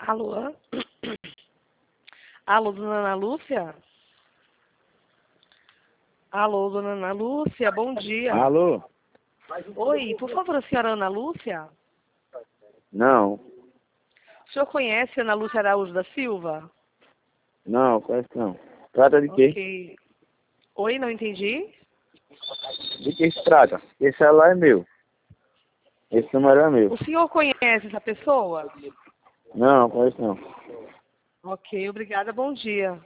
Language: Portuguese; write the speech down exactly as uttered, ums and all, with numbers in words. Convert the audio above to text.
Alô? Alô, dona Ana Lúcia? Alô, dona Ana Lúcia, bom dia. Alô? Oi, por favor, a senhora Ana Lúcia? Não, O senhor conhece Ana Lúcia Araújo da Silva? não, conheço não. Trata de quê? Ok. Oi, não entendi? De que se trata? Esse celular é meu. Esse número é meu. O senhor conhece essa pessoa? Não, conheço não. Ok, obrigada, bom dia.